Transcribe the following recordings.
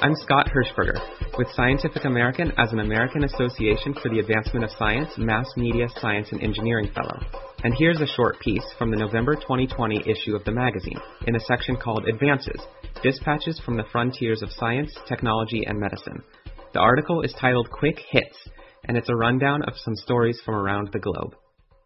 I'm Scott Hirschberger with Scientific American as an American Association for the Advancement of Science, Mass Media, Science, and Engineering Fellow. And here's a short piece from the November 2020 issue of the magazine in a section called Advances, Dispatches from the Frontiers of Science, Technology, and Medicine. The article is titled Quick Hits, and it's a rundown of some stories from around the globe.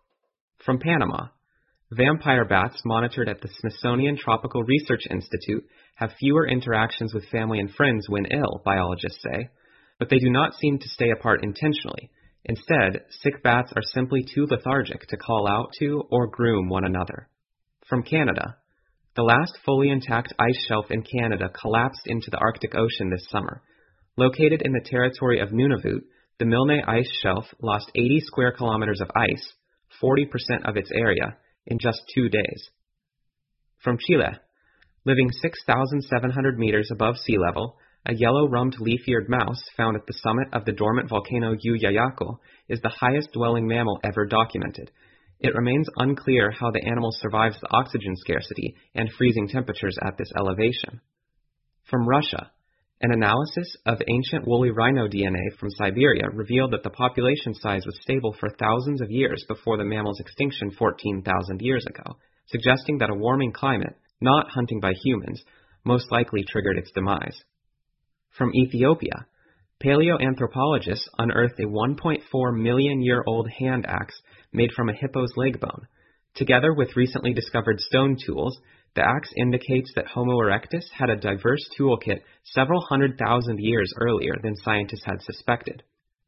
From Panama, vampire bats monitored at the Smithsonian Tropical Research Institute have fewer interactions with family and friends when ill, biologists say, but they do not seem to stay apart intentionally. Instead, sick bats are simply too lethargic to call out to or groom one another. From Canada, the last fully intact ice shelf in Canada collapsed into the Arctic Ocean this summer. Located in the territory of Nunavut, the Milne Ice Shelf lost 80 square kilometers of ice, 40% of its area, in just 2 days. From Chile, living 6,700 meters above sea level, a yellow-rumped leaf-eared mouse found at the summit of the dormant volcano Uyayaco is the highest-dwelling mammal ever documented. It remains unclear how the animal survives the oxygen scarcity and freezing temperatures at this elevation. From Russia, an analysis of ancient woolly rhino DNA from Siberia revealed that the population size was stable for thousands of years before the mammal's extinction 14,000 years ago, suggesting that a warming climate, not hunting by humans, most likely triggered its demise. From Ethiopia, paleoanthropologists unearthed a 1.4 million-year-old hand axe made from a hippo's leg bone. Together with recently discovered stone tools, the axe indicates that Homo erectus had a diverse toolkit several 100,000 years earlier than scientists had suspected.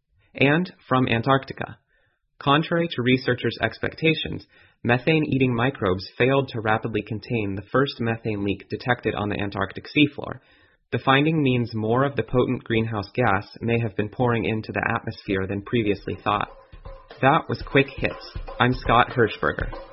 And from Antarctica, contrary to researchers' expectations, methane-eating microbes failed to rapidly contain the first methane leak detected on the Antarctic seafloor. The finding means more of the potent greenhouse gas may have been pouring into the atmosphere than previously thought. That was Quick Hits. I'm Scott Hirschberger.